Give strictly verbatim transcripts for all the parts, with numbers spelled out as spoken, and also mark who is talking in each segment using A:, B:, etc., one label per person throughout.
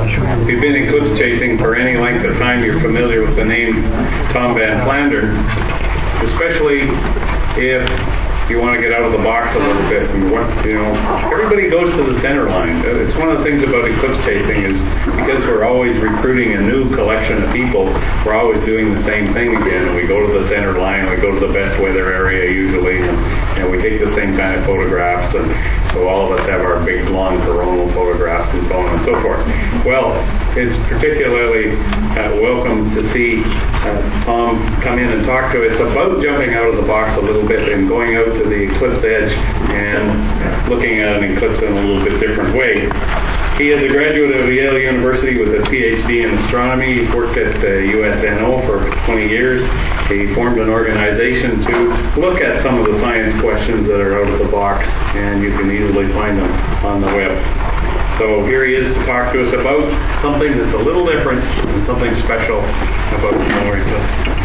A: If you've been eclipse chasing for any length of time, you're familiar with the name Tom Van Flandern, especially if you want to get out of the box a little bit. And what, you know, everybody goes to the center line. It's one of the things about eclipse chasing is because we're always recruiting a new collection of people, we're always doing the same thing again. And we go to the center line, we go to the best weather area usually, and, and we take the same kind of photographs. And so all of us have our big, long coronal photographs and so on and so forth. Well, it's particularly uh, welcome to see uh, Tom come in and talk to us about jumping out of the box a little bit and going out to the eclipse edge and looking at an eclipse in a little bit different way. He is a graduate of Yale University with a P H D in astronomy. He's worked at uh, U S N O for twenty years. He formed an organization to look at some of the science questions that are out of the box, and you can easily find them on the web. So here he is to talk to us about something that's a little different and something special about the solar eclipse.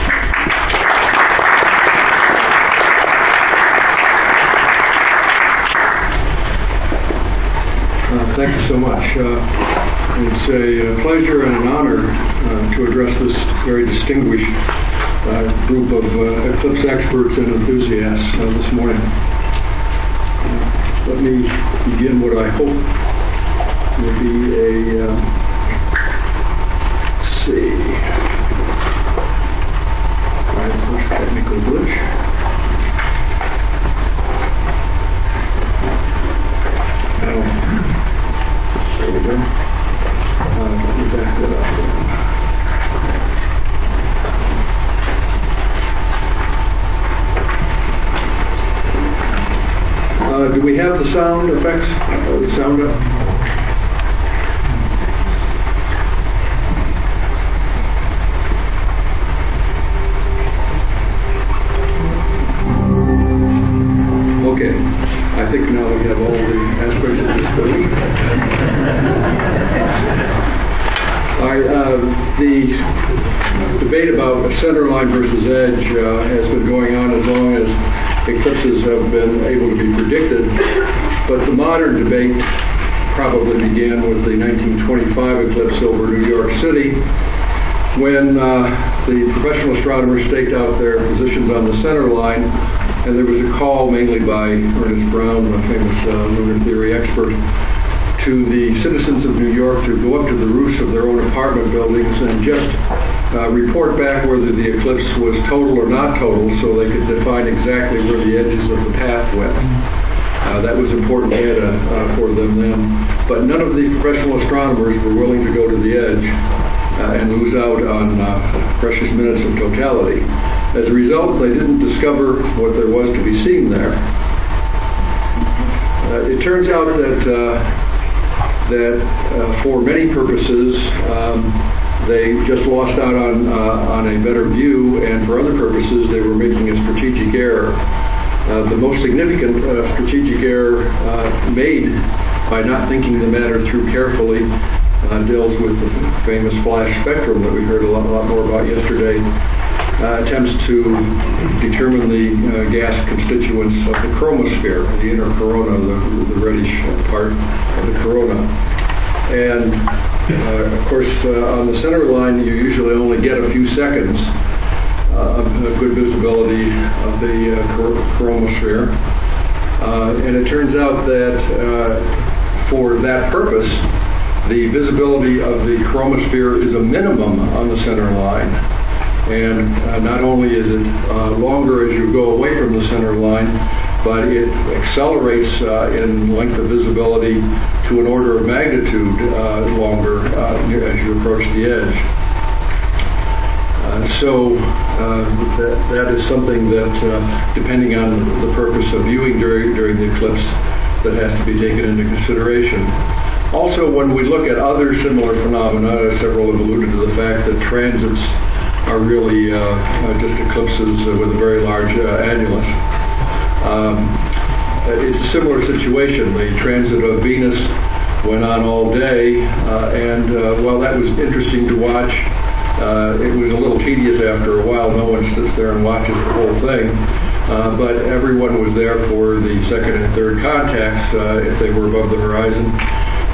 B: Uh, thank you so much. Uh, it's a, a pleasure and an honor uh, to address this very distinguished uh, group of uh, eclipse experts and enthusiasts uh, this morning. Uh, let me begin what I hope will be a, uh, let's see, my first technical glitch. There we go. Uh, let me back that up again. Uh, do we have the sound effects? Uh, the sound up? Okay. I think now we have all the aspects of this building. All right, uh, the debate about center line versus edge uh, has been going on as long as eclipses have been able to be predicted, but the modern debate probably began with the nineteen twenty-five eclipse over New York City, when uh, the professional astronomers staked out their positions on the center line. And there was a call, mainly by Ernest Brown, a famous uh, lunar theory expert, to the citizens of New York to go up to the roofs of their own apartment buildings and just uh, report back whether the eclipse was total or not total, so they could define exactly where the edges of the path went. Uh, that was important data uh, for them then. But none of the professional astronomers were willing to go to the edge uh, and lose out on uh, precious minutes of totality. As a result, they didn't discover what there was to be seen there. Uh, it turns out that uh, that uh, for many purposes, um, they just lost out on uh, on a better view, and for other purposes, they were making a strategic error. Uh, the most significant uh, strategic error uh, made by not thinking the matter through carefully uh, deals with the famous flash spectrum that we heard a lot, lot more about yesterday. Uh, attempts to determine the uh, gas constituents of the chromosphere, the inner corona, the, the reddish part of the corona. And uh, of course, uh, on the center line, you usually only get a few seconds uh, of uh, good visibility of the uh, cor- chromosphere. Uh, and it turns out that uh, for that purpose, the visibility of the chromosphere is a minimum on the center line. And uh, not only is it uh, longer as you go away from the center line, but it accelerates uh, in length of visibility to an order of magnitude uh, longer uh, as you approach the edge. Uh, so uh, that, that is something that, uh, depending on the purpose of viewing during, during the eclipse, that has to be taken into consideration. Also, when we look at other similar phenomena, several have alluded to the fact that transits are really uh, uh, just eclipses uh, with a very large uh, annulus. Um, it's a similar situation. The transit of Venus went on all day, uh, and uh, while that was interesting to watch, uh, it was a little tedious after a while. No one sits there and watches the whole thing, uh, but everyone was there for the second and third contacts uh, if they were above the horizon.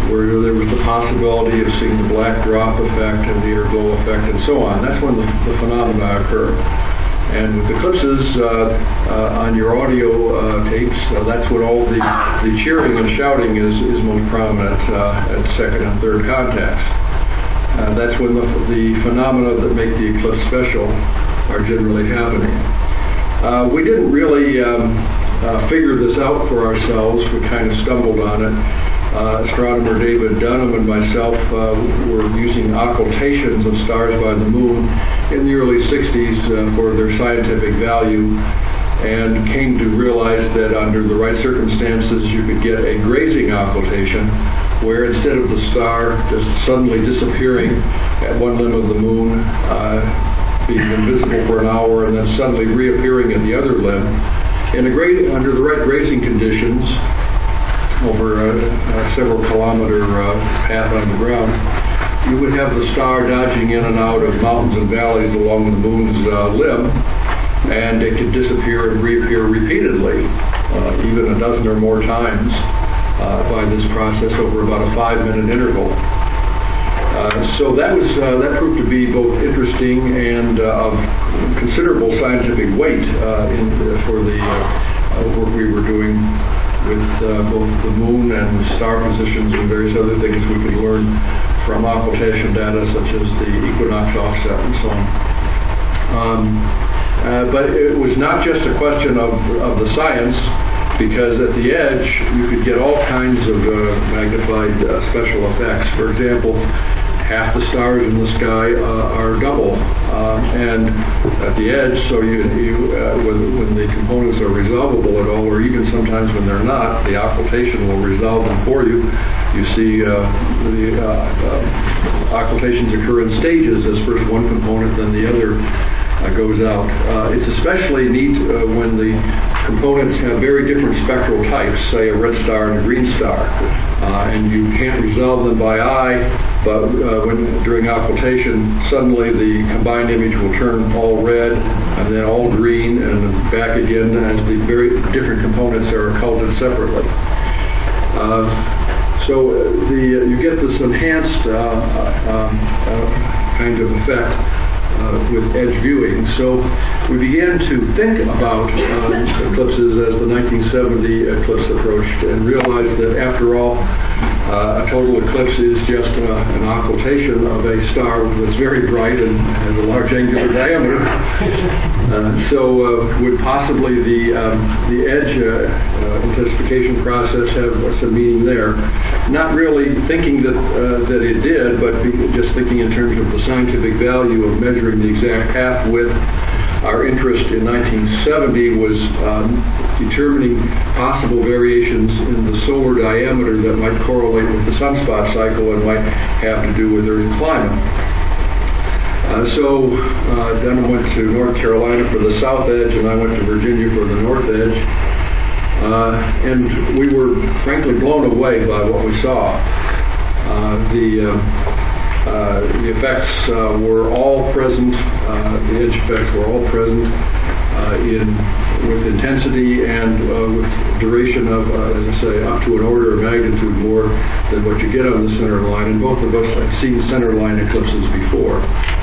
B: where there was the possibility of seeing the black drop effect and the air glow effect and so on. That's when the, the phenomena occur. And with eclipses uh, uh, on your audio uh, tapes, uh, that's when all the, the cheering and shouting is, is most prominent uh, at second and third contacts. Uh, that's when the, the phenomena that make the eclipse special are generally happening. Uh, we didn't really um, uh, figure this out for ourselves. We kind of stumbled on it. Uh, astronomer David Dunham and myself uh, were using occultations of stars by the moon in the early sixties uh, for their scientific value, and came to realize that under the right circumstances you could get a grazing occultation where instead of the star just suddenly disappearing at one limb of the moon, uh, being invisible for an hour and then suddenly reappearing at the other limb, in a great, under the right grazing conditions, over a, a several kilometer uh, path on the ground, you would have the star dodging in and out of mountains and valleys along the moon's uh, limb, and it could disappear and reappear repeatedly, uh, even a dozen or more times uh, by this process over about a five-minute interval. Uh, so that was uh, that proved to be both interesting and uh, of considerable scientific weight uh, in, uh, for the uh, work we were doing with uh, both the moon and the star positions and various other things we could learn from occultation data such as the equinox offset and so on. Um, uh, but it was not just a question of, of the science, because at the edge you could get all kinds of uh, magnified uh, special effects. For example, half the stars in the sky uh, are double, uh, and at the edge, so you, you uh, when, when the components are resolvable at all, or even sometimes when they're not, the occultation will resolve them for you. You see uh, the uh, uh, occultations occur in stages, as first one component, then the other uh, goes out. Uh, it's especially neat uh, when the components have very different spectral types, say a red star and a green star, uh, and you can't resolve them by eye, but uh, when during occultation, suddenly the combined image will turn all red and then all green and back again as the very different components are occulted separately. Uh, so the you get this enhanced uh, uh, uh, kind of effect Uh, with edge viewing. So we began to think about uh, eclipses as the nineteen seventy eclipse approached, and realized that after all, uh, a total eclipse is just uh, an occultation of a star that's very bright and has a large angular diameter. Uh, so uh, would possibly the um, the edge uh, uh, intensification process have some meaning there? Not really thinking that uh, that it did, but be, just thinking in terms of the scientific value of measuring the exact path width. Our interest in nineteen seventy was um, determining possible variations in the solar diameter that might correlate with the sunspot cycle and might have to do with Earth climate. Uh, so uh, Dunham went to North Carolina for the south edge, and I went to Virginia for the north edge. Uh, and we were frankly blown away by what we saw. Uh, the uh, Uh, the effects uh, were all present, uh, the edge effects were all present uh, in with intensity and uh, with duration of, uh, as I say, up to an order of magnitude more than what you get on the center line. And both of us had seen center line eclipses before.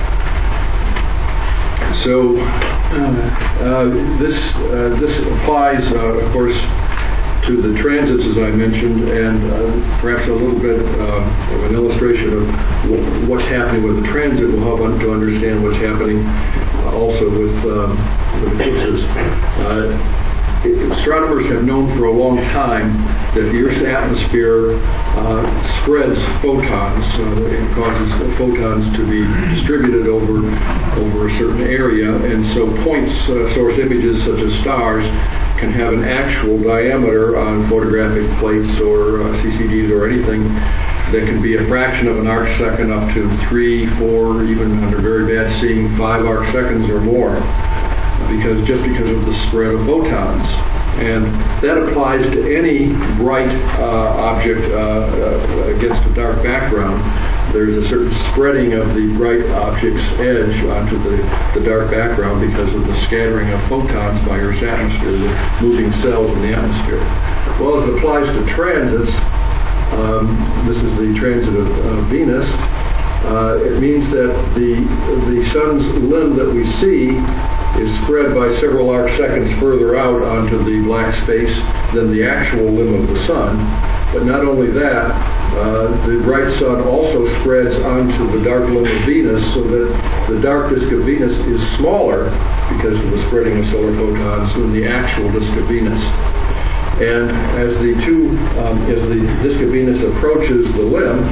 B: So uh, uh, this uh, this applies, uh, of course, to the transits, as I mentioned, and uh, perhaps a little bit uh, of an illustration of w- what's happening with the transit will help un- to understand what's happening uh, also with, um, with eclipses. Uh, astronomers have known for a long time that the Earth's atmosphere uh, spreads photons. Uh, it causes photons to be distributed over over a certain area, and so points, uh, source images such as stars, can have an actual diameter on photographic plates or uh, C C Ds or anything that can be a fraction of an arc second up to three, four, even under very bad seeing, five arc seconds or more, because just because of the spread of photons. And that applies to any bright uh, object uh, uh, against a dark background. There's a certain spreading of the bright object's edge onto the, the dark background because of the scattering of photons by Earth's atmosphere, the moving cells in the atmosphere. Well, as it applies to transits, um, this is the transit of uh, Venus, uh, it means that the the sun's limb that we see is spread by several arc seconds further out onto the black space than the actual limb of the sun. But not only that, uh, the bright sun also spreads onto the dark limb of Venus, so that the dark disk of Venus is smaller because of the spreading of solar photons than the actual disk of Venus. And as the two, um, as the disk of Venus approaches the limb,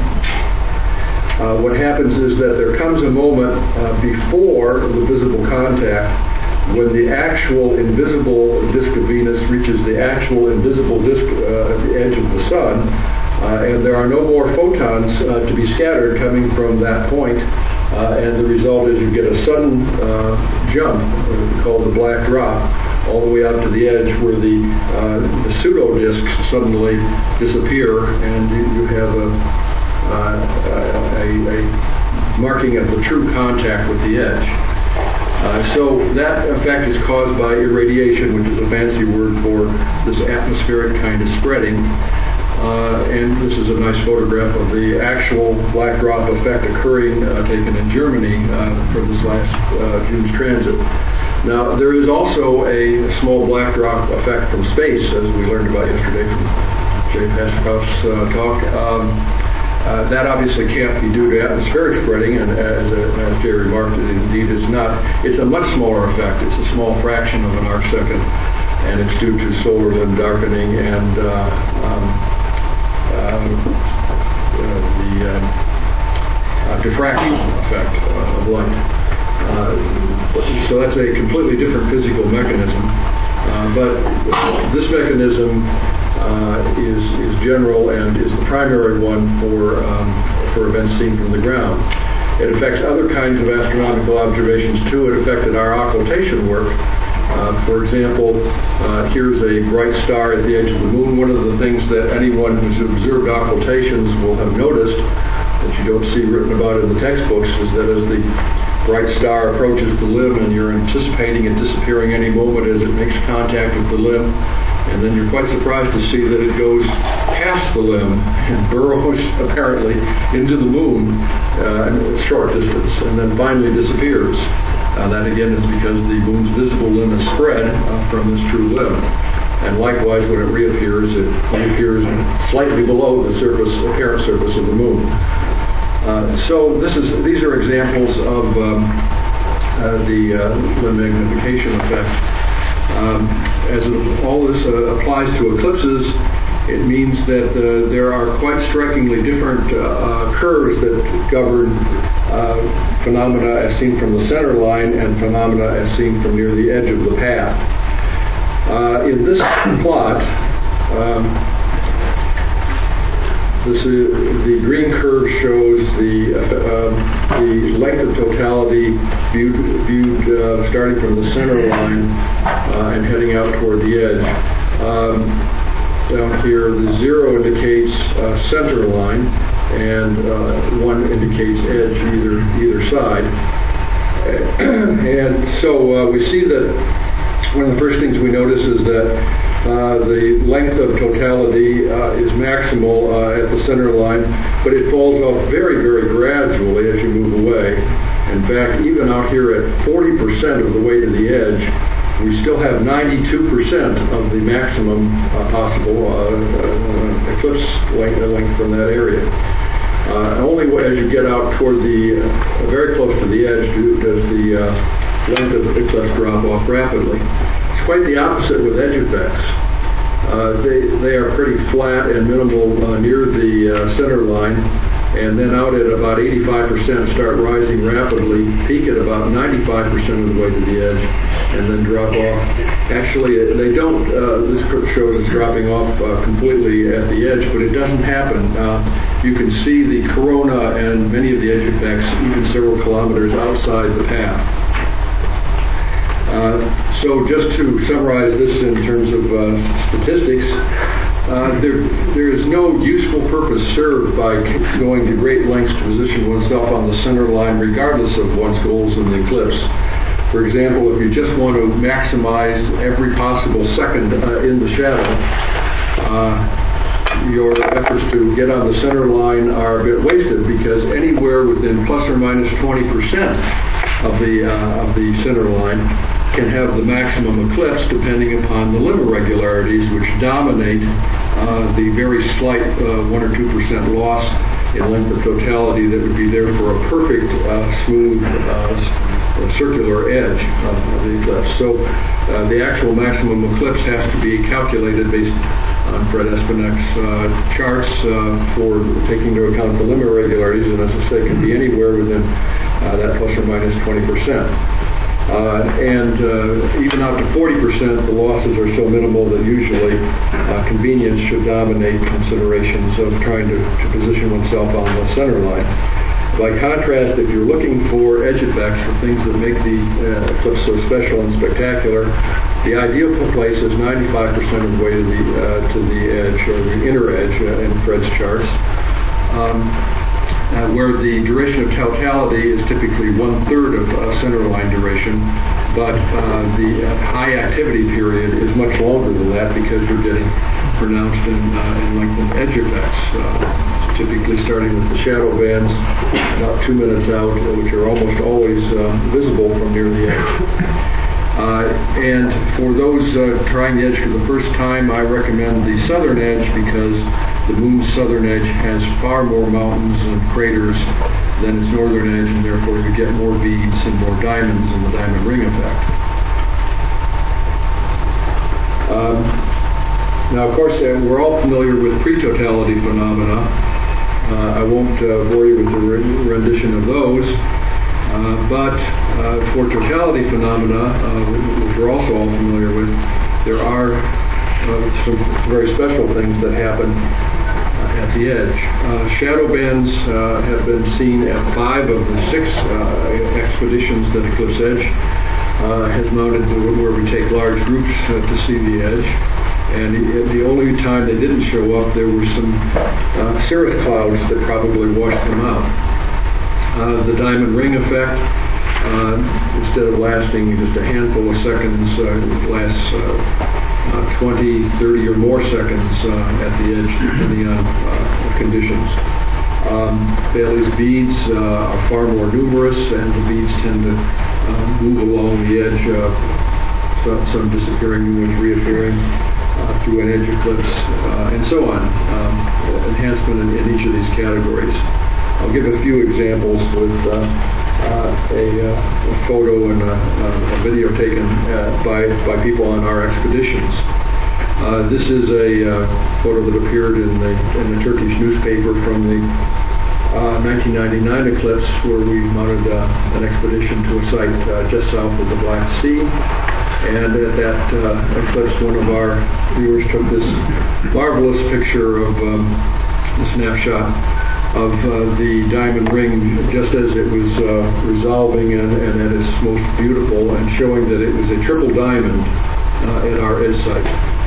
B: uh, what happens is that there comes a moment uh, before the visible contact when the actual invisible disk of Venus reaches the actual invisible disk uh, at the edge of the sun, uh, and there are no more photons uh, to be scattered coming from that point, uh, and the result is you get a sudden uh, jump, uh, called the black drop, all the way out to the edge where the, uh, the pseudo disks suddenly disappear, and you, you have a, uh, a, a marking of the true contact with the edge. Uh, so that effect is caused by irradiation, which is a fancy word for this atmospheric kind of spreading. Uh, and this is a nice photograph of the actual black drop effect occurring, uh, taken in Germany uh, for this last uh, June's transit. Now, there is also a small black drop effect from space, as we learned about yesterday from Jay Paskoff's uh, talk. Um, Uh, that obviously can't be due to atmospheric spreading, and as, uh, as Jay remarked, it indeed is not. It's a much smaller effect. It's a small fraction of an arc second, and it's due to solar limb darkening and uh, um, uh, uh, the uh, uh, diffraction effect uh, of light. Uh, so that's a completely different physical mechanism. Uh, but this mechanism Uh, is, is general and is the primary one for um, for events seen from the ground. It affects other kinds of astronomical observations too. It affected our occultation work. Uh, for example, uh, here's a bright star at the edge of the moon. One of the things that anyone who's observed occultations will have noticed, that you don't see written about in the textbooks, is that as the bright star approaches the limb and you're anticipating it disappearing any moment as it makes contact with the limb, and then you're quite surprised to see that it goes past the limb and burrows apparently into the moon uh, a short distance and then finally disappears. Uh, that again is because the moon's visible limb is spread uh, from this true limb. And likewise, when it reappears, it reappears slightly below the surface, apparent surface of the moon. Uh, so this is these are examples of um, uh, the uh, limb magnification effect. Um, as it, all this uh, applies to eclipses, it means that uh, there are quite strikingly different uh, uh, curves that govern uh, phenomena as seen from the center line and phenomena as seen from near the edge of the path. Uh, in this plot, um, this is, the green curve shows the uh, the length of totality viewed, viewed uh, starting from the center line uh, and heading out toward the edge. Um, down here, the zero indicates uh, center line, and uh, one indicates edge either either side. And so uh, we see that one of the first things we notice is that Uh, the length of totality uh, is maximal uh, at the center line, but it falls off very, very gradually as you move away. In fact, even out here at forty percent of the way to the edge, we still have ninety-two percent of the maximum uh, possible uh, uh, eclipse length, length from that area. Uh, only as you get out toward the, uh, very close to the edge, do, does the uh, length of the eclipse drop off rapidly. It's quite the opposite with edge effects. Uh, they, they are pretty flat and minimal uh, near the uh, center line, and then out at about eighty-five percent start rising rapidly, peak at about ninety-five percent of the way to the edge, and then drop off. Actually, they don't, uh, this shows it's dropping off uh, completely at the edge, but it doesn't happen. Uh, you can see the corona and many of the edge effects even several kilometers outside the path. Uh, so just to summarize this in terms of uh, statistics, uh, there, there is no useful purpose served by going to great lengths to position oneself on the center line regardless of one's goals in the eclipse. For example, if you just want to maximize every possible second uh, in the shadow, uh, your efforts to get on the center line are a bit wasted, because anywhere within plus or minus twenty percent of the uh, of the center line can have the maximum eclipse, depending upon the limb irregularities, which dominate uh, the very slight uh, one or two percent loss in length of totality that would be there for a perfect uh, smooth uh, circular edge of the eclipse. So uh, the actual maximum eclipse has to be calculated based on Fred Espinek's uh, charts uh, for taking into account the limb irregularities, and as I say, can be anywhere within uh, that plus or minus twenty percent. Uh, and uh, even out to forty percent, the losses are so minimal that usually uh, convenience should dominate considerations of trying to, to position oneself on the center line. By contrast, if you're looking for edge effects, the things that make the uh, eclipse so special and spectacular, the ideal place is ninety-five percent of the way to the uh, to the edge, or the inner edge uh, in Fred's charts. Um, Uh, where the duration of totality is typically one-third of uh, centerline duration, but uh, the uh, high activity period is much longer than that, because you're getting pronounced in, uh, in lengthened edge effects, uh, typically starting with the shadow bands about two minutes out, which are almost always uh, visible from near the edge. Uh, and for those uh, trying the edge for the first time, I recommend the southern edge, because the moon's southern edge has far more mountains and craters than its northern edge, and therefore you get more beads and more diamonds in the diamond ring effect. Um, now, of course, uh, we're all familiar with pre-totality phenomena. Uh, I won't uh, bore you with the rendition of those. Uh, but uh, for totality phenomena, uh, which we're also all familiar with, there are uh, some very special things that happen uh, at the edge. Uh, shadow bands uh, have been seen at five of the six uh, expeditions that Eclipse Edge uh, has mounted, where we take large groups uh, to see the edge. And the only time they didn't show up, there were some uh, cirrus clouds that probably washed them out. Uh, the diamond ring effect, uh, instead of lasting just a handful of seconds, uh, it lasts uh, uh, twenty, thirty or more seconds uh, at the edge, depending on uh, conditions. Um, Bailey's beads uh, are far more numerous, and the beads tend to uh, move along the edge, uh, so, some disappearing, new ones reappearing uh, through an edge eclipse, uh, and so on. Um, enhancement in, in each of these categories. I'll give a few examples with uh, uh, a, uh, a photo and a, a video taken uh, by by people on our expeditions. Uh, this is a uh, photo that appeared in the in the Turkish newspaper from the uh, nineteen ninety-nine eclipse, where we mounted uh, an expedition to a site uh, just south of the Black Sea. And at that uh, eclipse, one of our viewers took this marvelous picture of um, the snapshot of uh, the diamond ring just as it was uh, resolving and, and at its most beautiful, and showing that it was a triple diamond uh, at our edge site.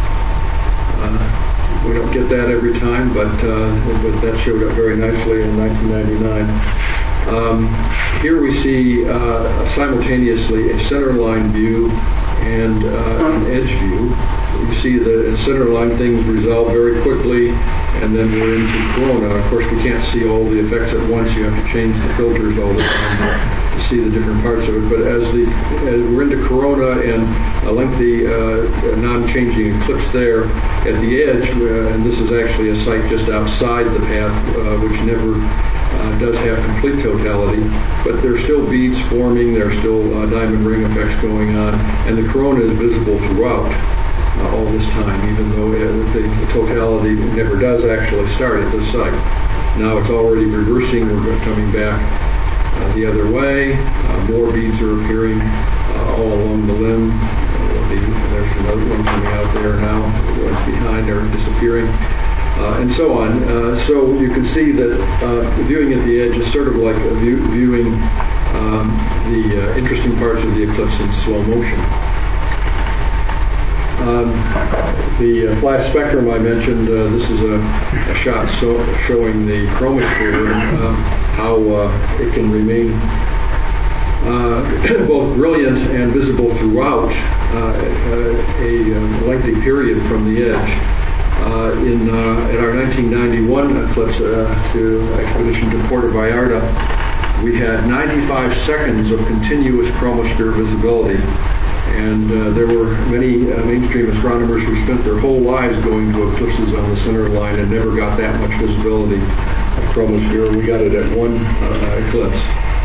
B: Uh, we don't get that every time, but, uh, but that showed up very nicely in nineteen ninety-nine. Um, here we see uh, simultaneously a centerline view and uh, an edge view. You see the centerline things resolve very quickly, and then we're into corona. Of course, we can't see all the effects at once. You have to change the filters all the time to see the different parts of it. But as the as we're into corona and a lengthy uh, non-changing eclipse there at the edge, uh, and this is actually a site just outside the path, uh, which never Uh, does have complete totality, but there's still beads forming, there's still uh, diamond ring effects going on, and the corona is visible throughout uh, all this time, even though uh, the, the totality never does actually start at this site. Now it's already reversing, we're coming back uh, the other way, uh, more beads are appearing uh, all along the limb. Uh, the, there's another one coming out there now, the ones behind are disappearing. Uh, and so on. Uh, so you can see that uh, viewing at the edge is sort of like view, viewing um, the uh, interesting parts of the eclipse in slow motion. Um, the uh, flash spectrum I mentioned, uh, this is a, a shot so, showing the chromosphere and um, how uh, it can remain uh, both brilliant and visible throughout uh, a, a lengthy period from the edge. uh, in uh, at our nineteen ninety-one eclipse uh, to expedition to Puerto Vallarta, we had ninety-five seconds of continuous chromosphere visibility. And uh, there were many uh, mainstream astronomers who spent their whole lives going to eclipses on the center line and never got that much visibility of chromosphere. We got it at one uh, eclipse.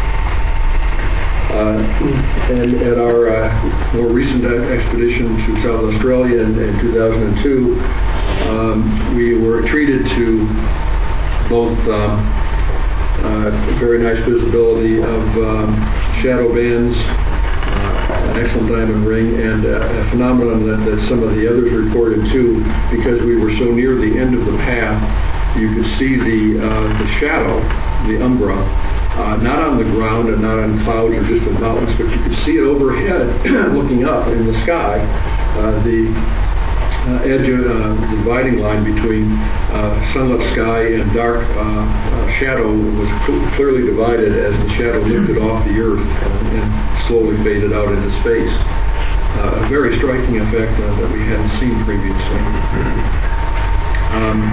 B: Uh, and at our uh, more recent expedition to South Australia in, in two thousand two, um, we were treated to both um, uh, very nice visibility of um, shadow bands, uh, an excellent diamond ring, and uh, a phenomenon that, that some of the others reported too, because we were so near the end of the path, you could see the uh, the shadow, the umbra, uh, not on the ground and not on clouds or distant mountains, but you could see it overhead, looking up in the sky. Uh, the uh, edge, of, uh, the dividing line between uh, sunlit sky and dark uh, uh, shadow was cl- clearly divided as the shadow lifted off the earth uh, and slowly faded out into space. Uh, a very striking effect uh, that we hadn't seen previously. Um,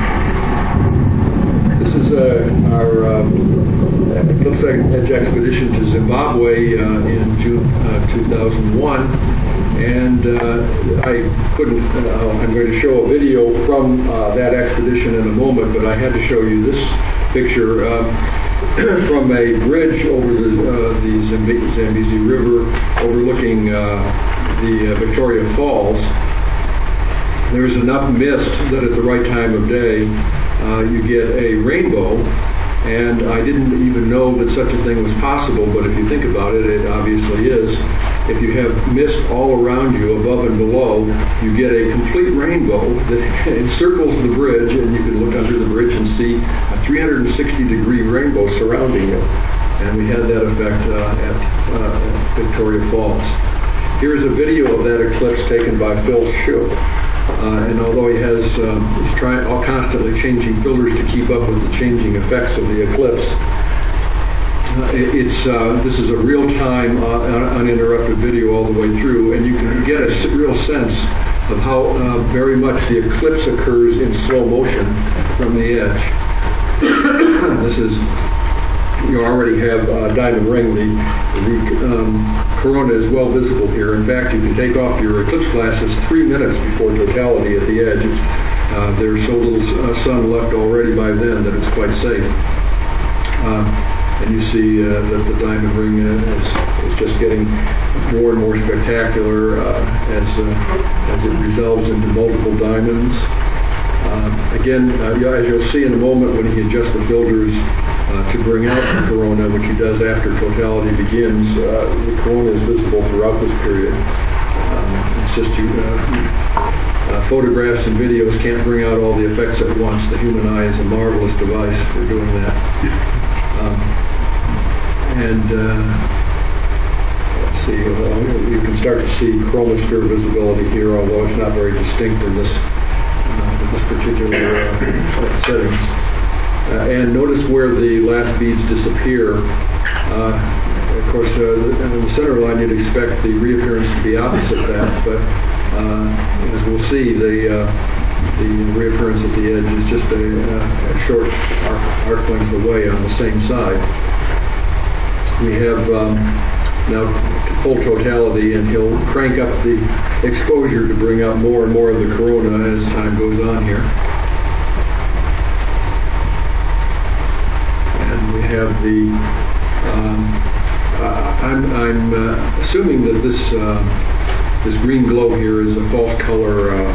B: this is uh, our um, Eclipse Edge expedition to Zimbabwe uh, in June uh, two thousand one, and uh, I couldn't, uh, I'm going to show a video from uh, that expedition in a moment, but I had to show you this picture um, from a bridge over the, uh, the Zamb- Zambezi River overlooking uh, the uh, Victoria Falls. There's enough mist that at the right time of day uh, you get a rainbow, and I didn't even know that such a thing was possible, but if you think about it, it obviously is. If you have mist all around you, above and below, you get a complete rainbow that encircles the bridge, and you can look under the bridge and see a three hundred sixty degree rainbow surrounding you. And we had that effect uh, at, uh, at Victoria Falls. Here's a video of that eclipse taken by Phil Shoup. Uh, and although he has, um, he's trying, all constantly changing filters to keep up with the changing effects of the eclipse, uh, it, it's uh, this is a real-time, uh, uninterrupted video all the way through, and you can get a real sense of how uh, very much the eclipse occurs in slow motion from the edge. This is, you already have uh, diamond ring. The, the um, corona is well visible here. In fact, you can take off your eclipse glasses three minutes before totality at the edge. It's, uh, there's so little uh, sun left already by then that it's quite safe. Uh, and you see uh, that the diamond ring uh, is, is just getting more and more spectacular uh, as uh, as it resolves into multiple diamonds. Uh, again, uh, as you'll see in a moment when he adjusts the filters uh, to bring out the corona, which he does after totality begins, uh, the corona is visible throughout this period. Um, it's just you, uh, uh, photographs and videos can't bring out all the effects at once. The human eye is a marvelous device for doing that. Um, and uh, let's see, uh, you can start to see chromosphere visibility here, although it's not very distinct in this uh, in this particular uh, settings. Uh, and notice where the last beads disappear. Uh, of course, uh, in the center line, you'd expect the reappearance to be opposite that, but uh, as we'll see, the uh, the reappearance at the edge is just a, a short arc, arc length away on the same side. We have um, now full totality, and he'll crank up the exposure to bring out more and more of the corona as time goes on here. And we have the, um, uh, I'm, I'm uh, assuming that this uh, this green glow here is a false color uh,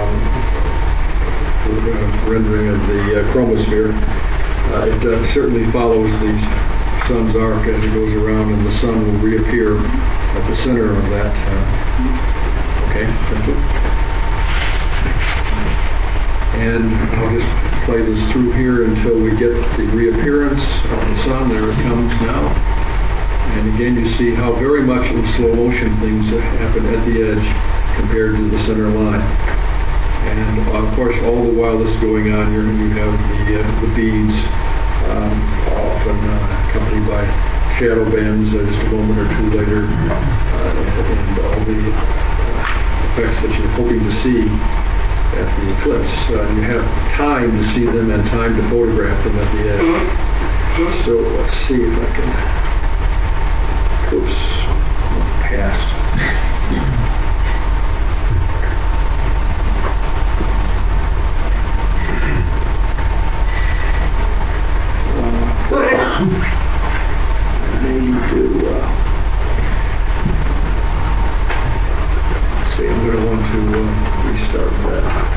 B: um, rendering of the uh, chromosphere. Uh, it uh, certainly follows the sun's arc as it goes around, and the sun will reappear at the center of that. Uh, okay, thank you. And I'll just play this through here until we get the reappearance of the sun. There it comes now. And again, you see how very much in slow motion things happen at the edge compared to the center line. And of course, all the while this is going on, here you have the uh, the beads, um, often uh, accompanied by shadow bands uh, just a moment or two later, uh, and, and all the uh, effects that you're hoping to see at the eclipse. Uh, you have time to see them and time to photograph them at the edge. So let's see if I can. Oops, past. I need to. Uh, let's see, I'm going to want to uh, restart that.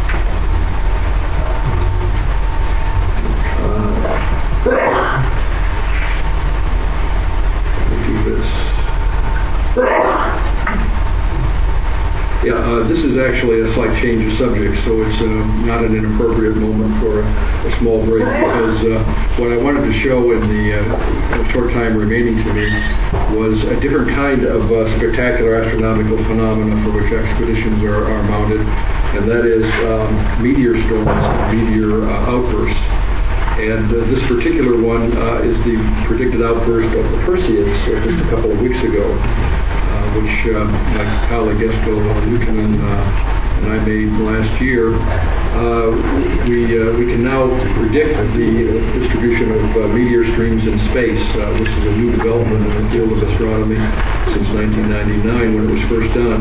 B: Yeah, uh, this is actually a slight change of subject, so it's uh, not an inappropriate moment for a, a small break, because uh, what I wanted to show in the uh, short time remaining to me was a different kind of uh, spectacular astronomical phenomena for which expeditions are, are mounted, and that is um, meteor storms, meteor uh, outbursts. And uh, this particular one uh, is the predicted outburst of the Perseids uh, just a couple of weeks ago, uh, which uh, my colleague Esko Luukkonen uh, and I made last year. Uh, we uh, we can now predict the uh, distribution of uh, meteor streams in space. Uh, this is a new development in the field of astronomy since nineteen ninety-nine when it was first done.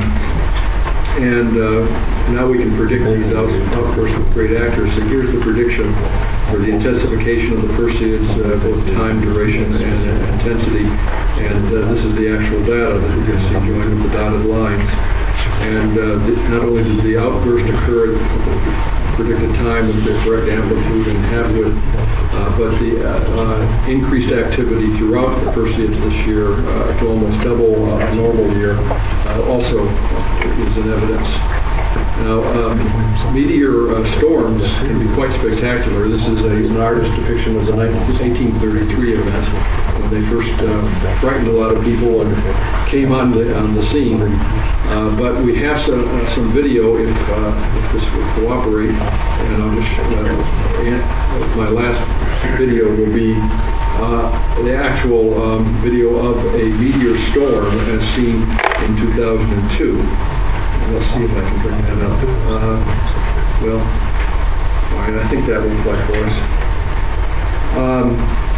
B: And uh, now we can predict these outbursts with great accuracy. Here's the prediction for the intensification of the Perseids, uh, both time, duration, and uh, intensity. And uh, this is the actual data that you can see joined with the dotted lines. And uh, the, not only did the outburst occur at the predicted time with the correct amplitude and half width, uh, but the uh, uh, increased activity throughout the Perseids this year, uh, to almost double uh, a normal year, uh, also is in evidence. Now, um, meteor uh, storms can be quite spectacular. This is a, an artist's depiction of the eighteen thirty-three event when they first uh, frightened a lot of people and came on the on the scene. Uh, but we have some, uh, some video if, uh, if this will cooperate, and I'll just uh, my last video will be uh, the actual um, video of a meteor storm as seen in two thousand two. Let's see if I can bring that up. Uh, well, all right, I think that will play for us. Um,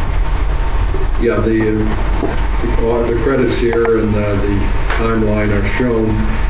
B: yeah, the, uh, the the credits here and uh, the timeline are shown.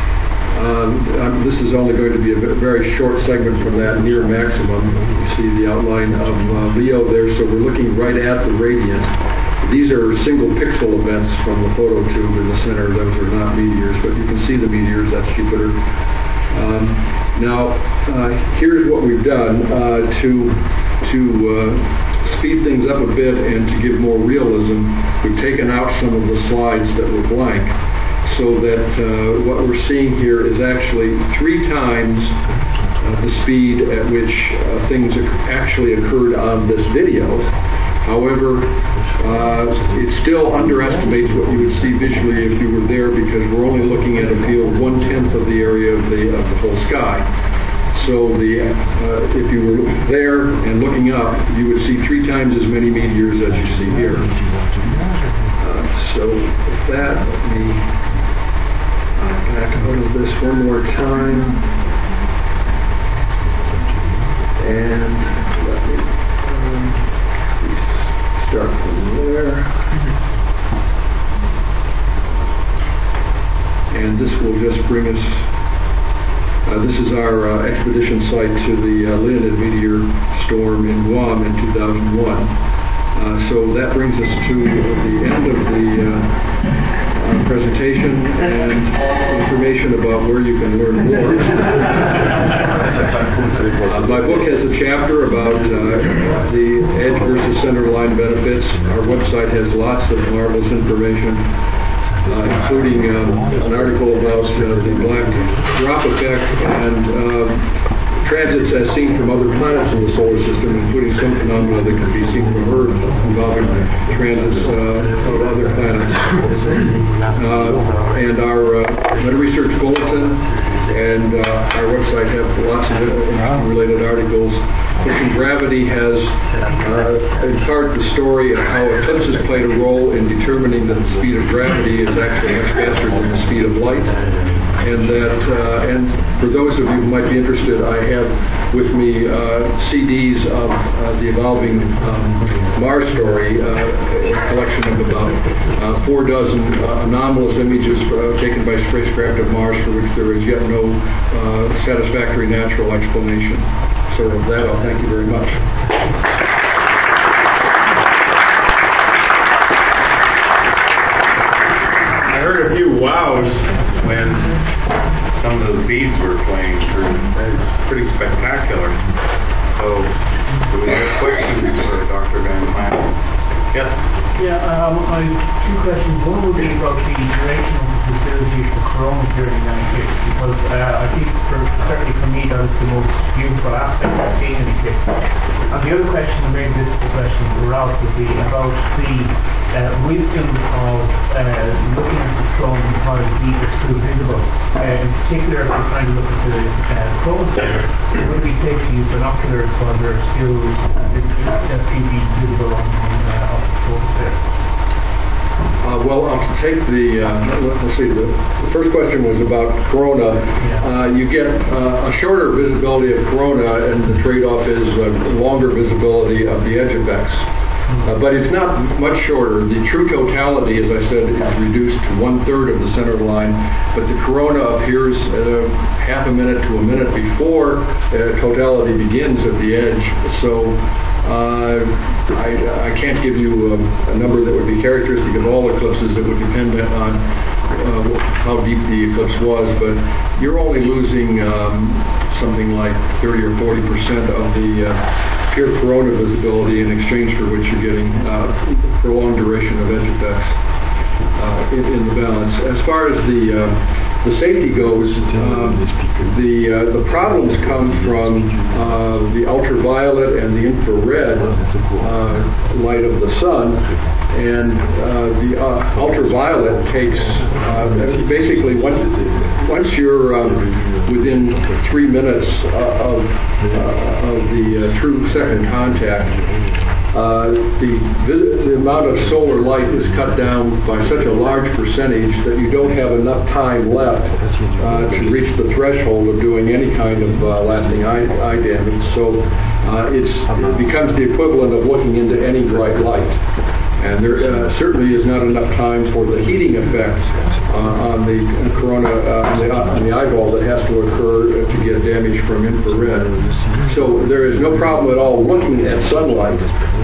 B: Um, um, this is only going to be a very short segment from that near maximum. You see the outline of uh, Leo there, so we're looking right at the radiant. These are single pixel events from the photo tube in the center. Those are not meteors, but you can see the meteors. That's Jupiter. Um, now, uh, here's what we've done uh, to to uh, speed things up a bit and to give more realism. We've taken out some of the slides that were blank, so that uh, what we're seeing here is actually three times uh, the speed at which uh, things actually occurred on this video. However, uh, it still underestimates what you would see visually if you were there, because we're only looking at a field one-tenth of the area of the of the whole sky. So the uh, if you were there and looking up, you would see three times as many meteors as you see here. Uh, so with that, let me uh, back out of this one more time. And let me um, start from there. And this will just bring us, uh, this is our uh, expedition site to the uh, Leonid meteor storm in Guam in two thousand one. Uh, so that brings us to the end of the uh, uh, presentation and information about where you can learn more. Uh, my book has a chapter about uh, the edge versus center line benefits. Our website has lots of marvelous information, uh, including um, an article about uh, the black drop effect and uh, transits as seen from other planets in the solar system, including some phenomena that can be seen from Earth involving transits uh, of other planets. Uh, and our uh, Meta Research Bulletin and uh, our website have lots of related articles. Pushing Gravity has, uh, in part, the story of how eclipses played a role in determining that the speed of gravity is actually much faster than the speed of light. and that, uh, and for those of you who might be interested, I have with me uh, C Ds of uh, the evolving um, Mars story, uh, a collection of about uh, four dozen uh, anomalous images uh, taken by spacecraft of Mars for which there is yet no uh, satisfactory natural explanation. So with that, I'll thank you very much.
A: I heard a few wows when some of those beads were playing through. It's pretty spectacular. So, do we have questions for Doctor Van Plan? Yes?
C: Yeah, um, I have two questions. One would be about the duration of the visibility of the corona during ninety-six, because uh, I think, for, certainly for me, that is the most beautiful aspect of seeing an eclipse. And the other question, and maybe this is the question for Ralph, would be about the uh, wisdom of uh, looking at the sun while these are still visible. Uh, in particular, if we're trying to look at the uh, chromosphere, would it be safe to use binoculars while they're still uh, a few feet visible on, on, uh, on the chromosphere?
B: Uh, well, I'll take the, uh, let's see, the, the first question was about corona. Uh, you get uh, a shorter visibility of corona, and the trade-off is uh, longer visibility of the edge effects. Uh, but it's not much shorter. The true totality, as I said, is reduced to one-third of the center line, but the corona appears uh, half a minute to a minute before uh, totality begins at the edge. So uh, I, I can't give you a, a number that would be characteristic of all eclipses. It would depend on uh, how deep the eclipse was, but you're only losing um, something like thirty or forty percent of the uh, pure corona visibility in exchange for which you're getting uh, prolonged duration of edge effects uh, in, in the balance. As far as the uh, the safety goes, um, the uh, the problems come from uh, the ultraviolet and the infrared uh, light of the sun, and uh, the uh, ultraviolet takes uh, basically once once you're um, within three minutes uh, of uh, of the uh, true second contact. Uh, the, the amount of solar light is cut down by such a large percentage that you don't have enough time left uh, to reach the threshold of doing any kind of uh, lasting eye, eye damage. So uh, it's, it becomes the equivalent of looking into any bright light. And there uh, certainly is not enough time for the heating effect uh, on the corona, uh, on, the, on the eyeball that has to occur to get damage from infrared. So there is no problem at all looking at sunlight.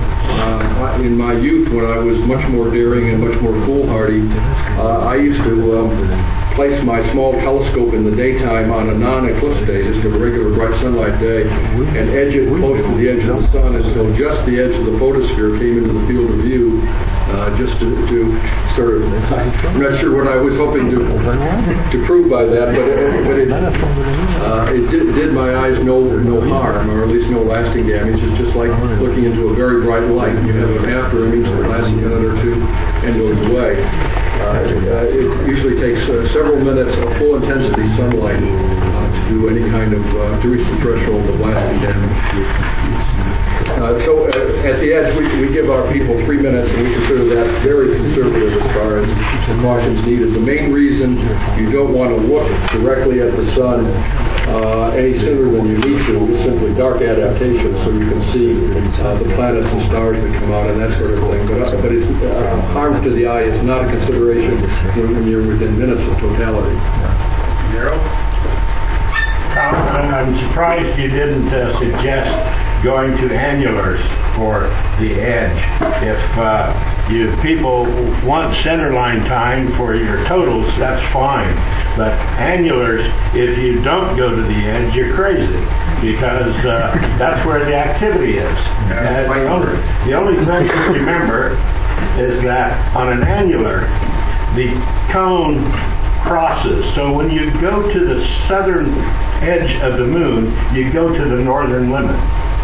B: Uh, in my youth, when I was much more daring and much more foolhardy, uh, I used to um, place my small telescope in the daytime on a non-eclipse day, just a regular bright sunlight day, and edge it close to the edge of the sun until just the edge of the photosphere came into the field of view, uh, just to, to sort of, I'm not sure what I was hoping to to prove by that, but it, but it, uh, it did, did my eyes no no harm, or at least no lasting damage. It's just like looking into a very bright light. You have an after image that lasts a minute or two and goes away. Uh, it usually takes uh, several minutes of full intensity sunlight uh, to do any kind of, uh, to reach the threshold of lasting damage. Uh, so uh, at the edge, we, we give our people three minutes, and we consider that very conservative as far as precautions needed. The main reason you don't want to look directly at the sun uh, any sooner than you need to is simply dark adaptation, so you can see uh, the planets and stars that come out and that sort of thing. But, uh, but it's, uh, harm to the eye is not a consideration when you're within minutes of totality.
A: Gerald?
D: I'm, I'm surprised you didn't uh, suggest going to annulars for the edge. If uh, you people want centerline time for your totals, that's fine. But annulars, if you don't go to the edge, you're crazy, because uh, that's where the activity is. Uh, the, only, the only thing to remember is that on an annular, the cone crosses. So when you go to the southern edge of the moon, you go to the northern limit.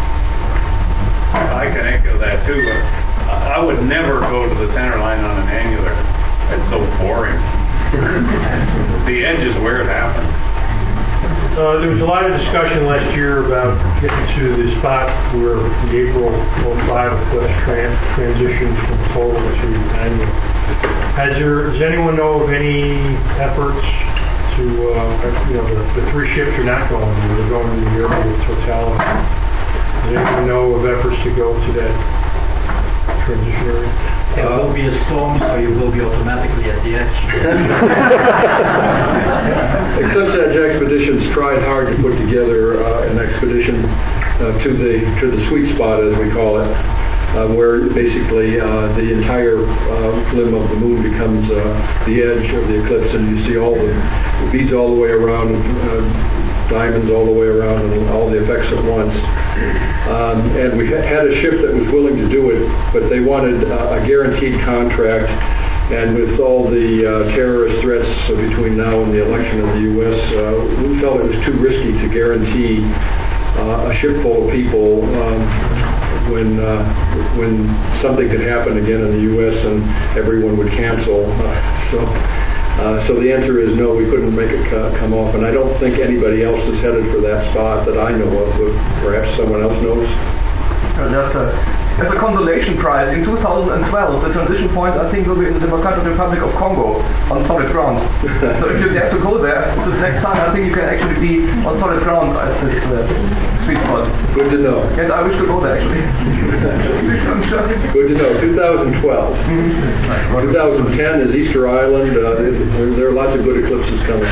A: I can echo that too. I would never go to the center line on an annular. It's so boring. The edge is where it happens.
E: Uh, there was a lot of discussion last year about getting to the spot where the April oh five eclipse trans- transitioned from total to annual. Has there, does anyone know of any efforts to, uh, you know, the, the three ships are not going, they're going to New York with totality. Does anyone know of efforts to go to that transition area?
F: There will be a storm, so you will be automatically at the edge.
B: Eclipse Edge Expeditions tried hard to put together uh, an expedition uh, to the to the sweet spot, as we call it, uh, where basically uh, the entire uh, limb of the moon becomes uh, the edge of the eclipse, and you see all the beads all the way around, uh, diamonds all the way around, and all the effects at once. Um, and we had a ship that was willing to do it, but they wanted uh, a guaranteed contract. And with all the uh, terrorist threats between now and the election of the U S, uh, we felt it was too risky to guarantee uh, a ship full of people um, when uh, when something could happen again in the U S and everyone would cancel. Uh, so, uh, so the answer is no. We couldn't make it co- come off, and I don't think anybody else is headed for that spot that I know of. But perhaps someone else knows.
G: Uh, Just a, as a consolation prize, in two thousand twelve, the transition point, I think, will be in the Democratic Republic of Congo on solid ground. So if you dare to go there, so the next time I think you can actually be on solid ground at this uh, sweet spot.
B: Good to know.
G: And I wish to go there, actually.
B: Good to know. twenty twelve.
G: Mm-hmm.
B: twenty ten is Easter Island. Uh, there, there are lots of good eclipses coming.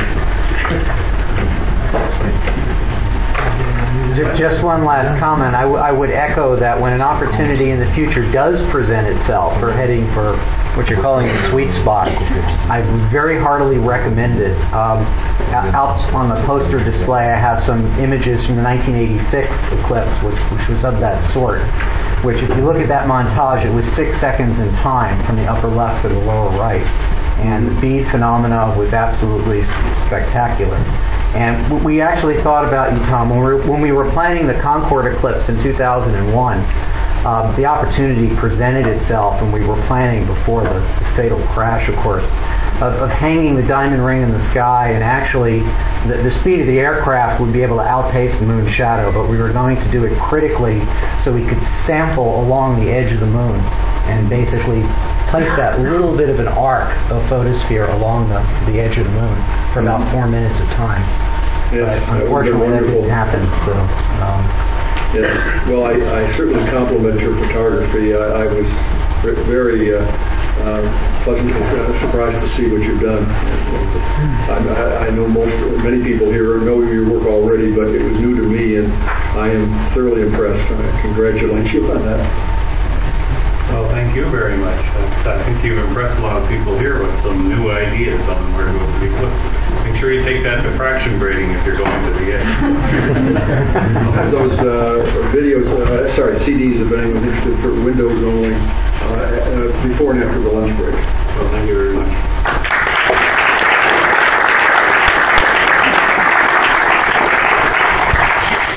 H: Just one last comment. I, w- I would echo that when an opportunity in the future does present itself for heading for what you're calling the sweet spot, I would very heartily recommend it. Um, out on the poster display, I have some images from the nineteen eighty-six eclipse, which, which was of that sort. Which, if you look at that montage, it was six seconds in time from the upper left to the lower right. And the bead phenomena was absolutely spectacular. And we actually thought about you, Tom, when we were, when we were planning the Concorde eclipse in two thousand one, um, the opportunity presented itself, and we were planning before the, the fatal crash, of course, of, of hanging the diamond ring in the sky, and actually the, the speed of the aircraft would be able to outpace the moon's shadow, but we were going to do it critically so we could sample along the edge of the moon and basically place that little bit of an arc of photosphere along the, the edge of the moon for about four minutes of time.
B: Yes,
H: But unfortunately, that didn't happen. So, um,
B: yes. Well, I, I certainly compliment your photography. I, I was very uh, uh, pleasantly uh, surprised to see what you've done. I, I know most, many people here know your work already, but it was new to me, and I am thoroughly impressed. I congratulate you on that.
A: Well, thank you very much. I think you've impressed a lot of people here with some new ideas on where to go for the eclipse. Make sure you take that to fraction grading if you're going to the edge.
B: I'll have those uh, videos, uh, sorry, C Ds if anyone's interested, for Windows only, uh, uh, before and after the lunch break.
A: Well, thank you very much.